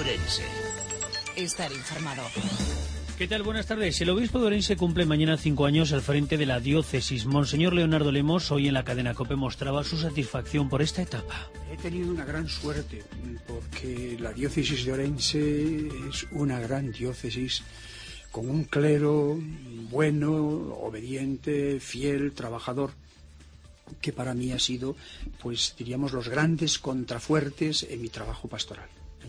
Ourense. Estar informado. ¿Qué tal? Buenas tardes. El obispo de Ourense cumple mañana 5 años al frente de la diócesis. Monseñor Leonardo Lemos, hoy en la cadena COPE, mostraba su satisfacción por esta etapa. He tenido una gran suerte, porque la diócesis de Ourense es una gran diócesis con un clero bueno, obediente, fiel, trabajador, que para mí ha sido, pues diríamos, los grandes contrafuertes en mi trabajo pastoral.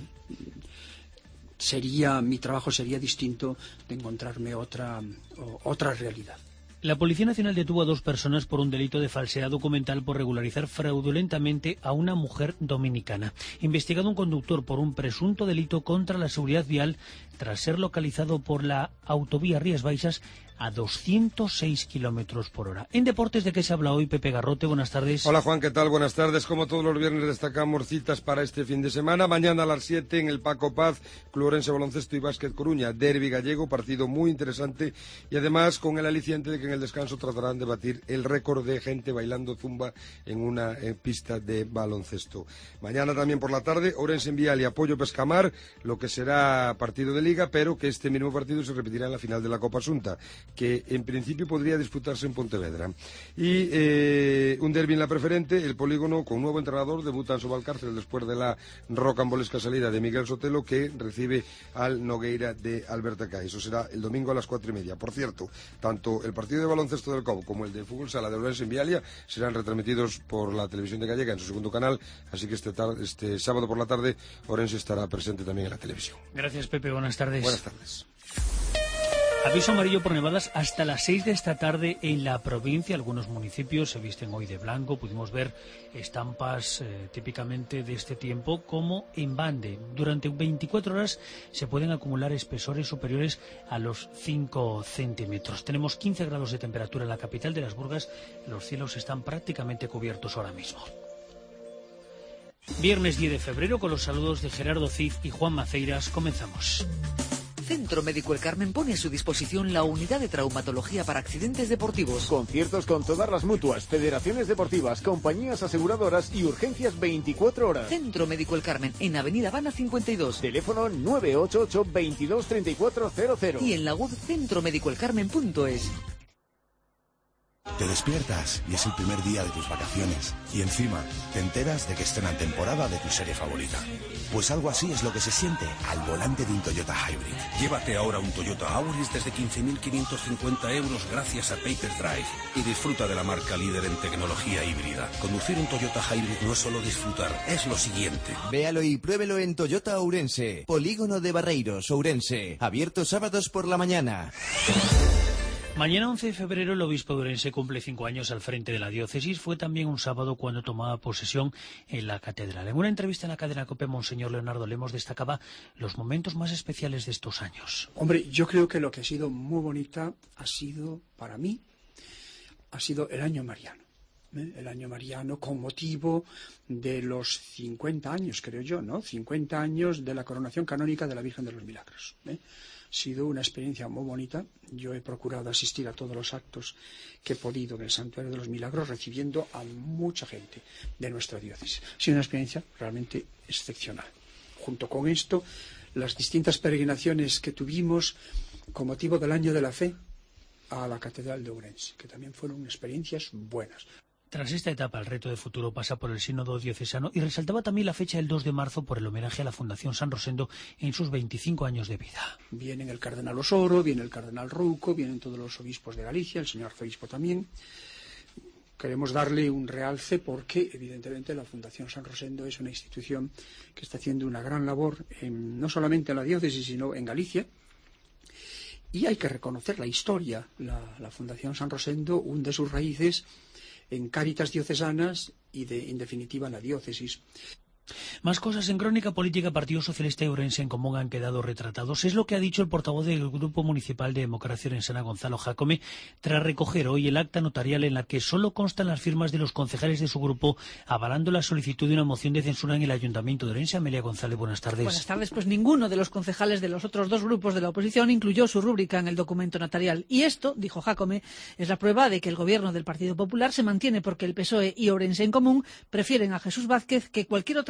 Mi trabajo sería distinto de encontrarme otra realidad. La Policía Nacional detuvo a 2 personas por un delito de falsedad documental por regularizar fraudulentamente a una mujer dominicana. Investigado un conductor por un presunto delito contra la seguridad vial tras ser localizado por la autovía Rías Baixas a 206 kilómetros por hora. En deportes, ¿de qué se habla hoy? Pepe Garrote, buenas tardes. Hola Juan, ¿qué tal? Buenas tardes. Como todos los viernes destacamos citas para este fin de semana. Mañana a las 7 en el Paco Paz, Club Ourense Baloncesto y Básquet Coruña, derbi gallego, partido muy interesante y además con el aliciente de que en el descanso tratarán de batir el récord de gente bailando zumba en una pista de baloncesto. Mañana también por la tarde, Ourense en Vial y Apoyo Pescamar, lo que será partido de liga, pero que este mismo partido se repetirá en la final de la Copa Asunta, que en principio podría disputarse en Pontevedra. Y un derbi en la preferente, el Polígono con un nuevo entrenador, debuta en Sobalcárcel después de la rocambolesca salida de Miguel Sotelo, que recibe al Nogueira de Alberta Cai. Eso será el domingo a las 4:30. Por cierto, tanto el partido de baloncesto del COB como el de fútbol sala de Ourense en Vialia serán retransmitidos por la televisión de Gallega en su segundo canal, así que este sábado por la tarde Ourense estará presente también en la televisión. Gracias, Pepe, buenas tardes. Buenas tardes. Aviso amarillo por nevadas hasta las 6 de esta tarde en la provincia. Algunos municipios se visten hoy de blanco. Pudimos ver estampas típicamente de este tiempo, como en Bande. Durante 24 horas se pueden acumular espesores superiores a los 5 centímetros. Tenemos 15 grados de temperatura en la capital de Las Burgas. Los cielos están prácticamente cubiertos ahora mismo. Viernes 10 de febrero, con los saludos de Gerardo Cid y Juan Maceiras, comenzamos. Centro Médico El Carmen pone a su disposición la unidad de traumatología para accidentes deportivos. Conciertos con todas las mutuas, federaciones deportivas, compañías aseguradoras y urgencias 24 horas. Centro Médico El Carmen, en Avenida Habana 52. Teléfono 988 22 3400. Y en la web centromédicoelcarmen.es. Te despiertas y es el primer día de tus vacaciones y encima te enteras de que estrenan temporada de tu serie favorita. Pues algo así es lo que se siente al volante de un Toyota Hybrid. Llévate ahora un Toyota Auris desde 15.550 euros gracias a Paper Drive y disfruta de la marca líder en tecnología híbrida. Conducir un Toyota Hybrid no es solo disfrutar, es lo siguiente. Véalo y pruébelo en Toyota Ourense, Polígono de Barreiros, Ourense, abierto sábados por la mañana. Mañana 11 de febrero el obispo de Ourense cumple 5 años al frente de la diócesis. Fue también un sábado cuando tomaba posesión en la catedral. En una entrevista en la cadena COPE, Monseñor Leonardo Lemos destacaba los momentos más especiales de estos años. Hombre, yo creo que lo que ha sido muy bonita para mí, ha sido el año mariano. El año mariano con motivo de los 50 años, creo yo, ¿no? 50 años de la coronación canónica de la Virgen de los Milagros. Ha sido una experiencia muy bonita. Yo he procurado asistir a todos los actos que he podido en el Santuario de los Milagros, recibiendo a mucha gente de nuestra diócesis. Ha sido una experiencia realmente excepcional. Junto con esto, las distintas peregrinaciones que tuvimos con motivo del Año de la Fe a la Catedral de Ourense, que también fueron experiencias buenas. Tras esta etapa, el reto de futuro pasa por el sínodo diocesano y resaltaba también la fecha del 2 de marzo por el homenaje a la Fundación San Rosendo en sus 25 años de vida. Vienen el cardenal Osoro, viene el cardenal Rouco, vienen todos los obispos de Galicia, el señor arzobispo también. Queremos darle un realce porque, evidentemente, la Fundación San Rosendo es una institución que está haciendo una gran labor, no solamente en la diócesis, sino en Galicia. Y hay que reconocer la historia. La Fundación San Rosendo hunde sus raíces en Cáritas diocesanas y, en definitiva, en la diócesis. Más cosas en Crónica Política. Partido Socialista y Ourense en Común han quedado retratados. Es lo que ha dicho el portavoz del Grupo Municipal de Democracia Orensana, Gonzalo Jácome, tras recoger hoy el acta notarial en la que solo constan las firmas de los concejales de su grupo avalando la solicitud de una moción de censura en el Ayuntamiento de Ourense. Amelia González, buenas tardes. Buenas tardes. Pues ninguno de los concejales de los otros dos grupos de la oposición incluyó su rúbrica en el documento notarial. Y esto, dijo Jácome, es la prueba de que el gobierno del Partido Popular se mantiene porque el PSOE y Ourense en Común prefieren a Jesús Vázquez que cualquier otra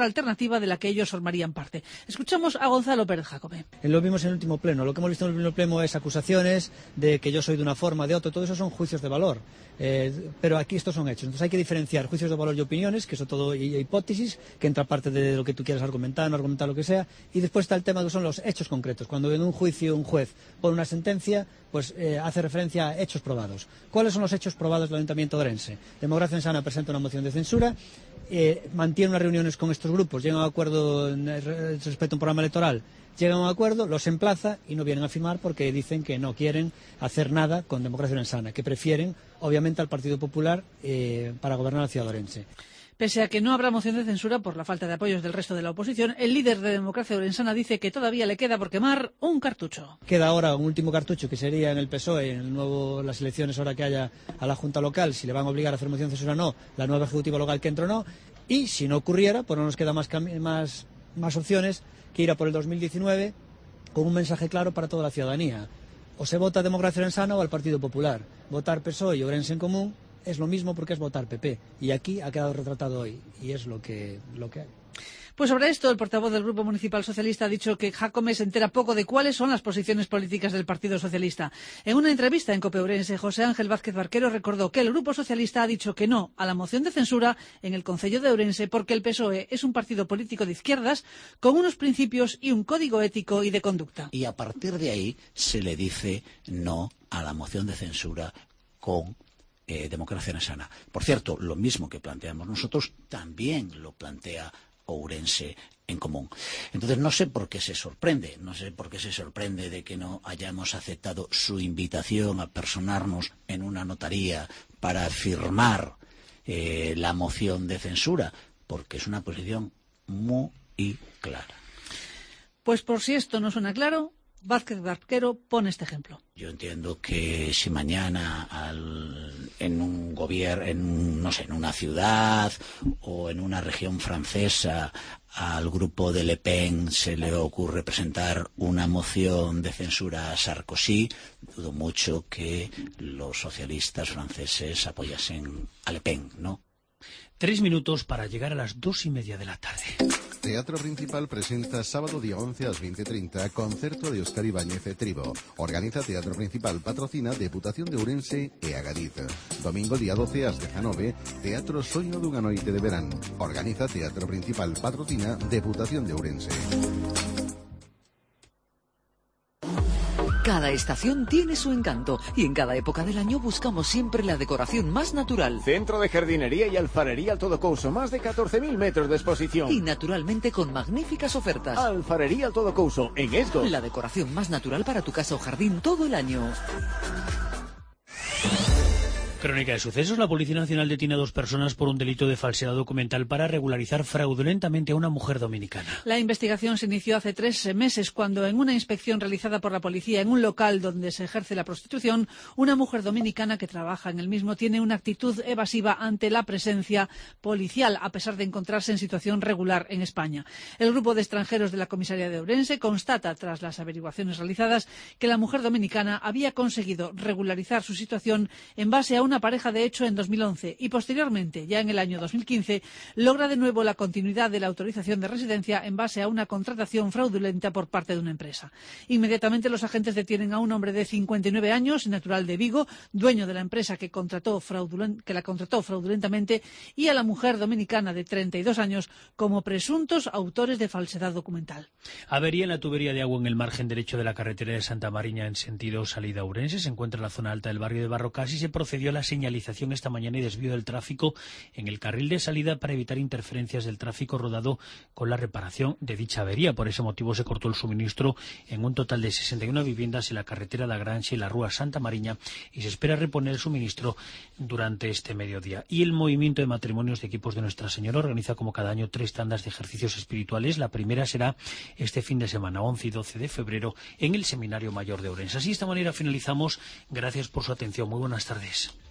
alternativa de la que ellos formarían parte. Escuchamos a Gonzalo Pérez Jácome. Lo vimos en el último pleno. Lo que hemos visto en el último pleno es acusaciones de que yo soy de una forma, de otra. Todo eso son juicios de valor. Pero aquí estos son hechos. Entonces hay que diferenciar juicios de valor y opiniones, que son todo hipótesis, que entra parte de lo que tú quieras argumentar, no argumentar lo que sea. Y después está el tema que son los hechos concretos. Cuando en un juicio un juez pone una sentencia, pues hace referencia a hechos probados. ¿Cuáles son los hechos probados del Ayuntamiento de Ourense? Democracia en Sana presenta una moción de censura, mantiene unas reuniones con estos grupos, llegan a un acuerdo respecto a un programa electoral, llegan a un acuerdo, los emplaza y no vienen a firmar porque dicen que no quieren hacer nada con Democracia en Sana, que prefieren, obviamente, al Partido Popular para gobernar la ciudad de Ourense. Pese a que no habrá moción de censura por la falta de apoyos del resto de la oposición, el líder de Democracia Ourensana dice que todavía le queda por quemar un cartucho. Queda ahora un último cartucho que sería en el PSOE, en las elecciones ahora que haya a la Junta Local, si le van a obligar a hacer moción de censura o no, la nueva Ejecutiva Local que entre o no, y si no ocurriera, pues no nos queda más opciones que ir a por el 2019 con un mensaje claro para toda la ciudadanía. O se vota Democracia Ourensana o al Partido Popular. Votar PSOE y Ourense en Común es lo mismo porque es votar PP. Y aquí ha quedado retratado hoy. Y es lo que hay. Pues sobre esto, el portavoz del Grupo Municipal Socialista ha dicho que Jácome se entera poco de cuáles son las posiciones políticas del Partido Socialista. En una entrevista en COPE Ourense, José Ángel Vázquez Barquero recordó que el Grupo Socialista ha dicho que no a la moción de censura en el Concello de Ourense porque el PSOE es un partido político de izquierdas con unos principios y un código ético y de conducta. Y a partir de ahí se le dice no a la moción de censura con Democracia en Sana. Por cierto, lo mismo que planteamos nosotros también lo plantea Ourense en Común. Entonces no sé por qué se sorprende de que no hayamos aceptado su invitación a personarnos en una notaría para firmar la moción de censura, porque es una posición muy clara. Pues por si esto no suena claro, Vázquez Barquero pone este ejemplo. Yo entiendo que si mañana en un gobierno, en una ciudad o en una región francesa al grupo de Le Pen se le ocurre presentar una moción de censura a Sarkozy, dudo mucho que los socialistas franceses apoyasen a Le Pen, ¿no? 3 minutos para llegar a las 2:30 de la tarde. Teatro Principal presenta sábado día 11 a las 20:30 concerto de Óscar Ibáñez e Tribo. Organiza Teatro Principal, patrocina Deputación de Ourense e Agadiz. Domingo día 12 ás 19, Teatro Soño dunha noite de verán. Organiza Teatro Principal, patrocina Deputación de Ourense. Cada estación tiene su encanto y en cada época del año buscamos siempre la decoración más natural. Centro de Jardinería y Alfarería Alto Couso, más de 14.000 metros de exposición. Y naturalmente con magníficas ofertas. Alfarería Alto Couso, en Esgo. La decoración más natural para tu casa o jardín todo el año. Crónica de sucesos. La Policía Nacional detiene a 2 personas por un delito de falsedad documental para regularizar fraudulentamente a una mujer dominicana. La investigación se inició hace 3 meses cuando en una inspección realizada por la policía en un local donde se ejerce la prostitución, una mujer dominicana que trabaja en el mismo tiene una actitud evasiva ante la presencia policial, a pesar de encontrarse en situación regular en España. El grupo de extranjeros de la comisaría de Ourense constata, tras las averiguaciones realizadas, que la mujer dominicana había conseguido regularizar su situación en base a una pareja de hecho en 2011 y posteriormente, ya en el año 2015, logra de nuevo la continuidad de la autorización de residencia en base a una contratación fraudulenta por parte de una empresa. Inmediatamente los agentes detienen a un hombre de 59 años, natural de Vigo, dueño de la empresa que la contrató fraudulentamente, y a la mujer dominicana de 32 años como presuntos autores de falsedad documental. Avería en la tubería de agua en el margen derecho de la carretera de Santa Mariña en sentido salida Ourense. Se encuentra en la zona alta del barrio de Barrocas y se procedió a la señalización esta mañana y desvío del tráfico en el carril de salida para evitar interferencias del tráfico rodado con la reparación de dicha avería. Por ese motivo se cortó el suministro en un total de 61 viviendas en la carretera La Granxa y la Rúa Santa Mariña y se espera reponer el suministro durante este mediodía. Y el movimiento de matrimonios de equipos de Nuestra Señora organiza como cada año 3 tandas de ejercicios espirituales. La primera será este fin de semana, 11 y 12 de febrero, en el Seminario Mayor de Ourense. Así, de esta manera finalizamos. Gracias por su atención. Muy buenas tardes.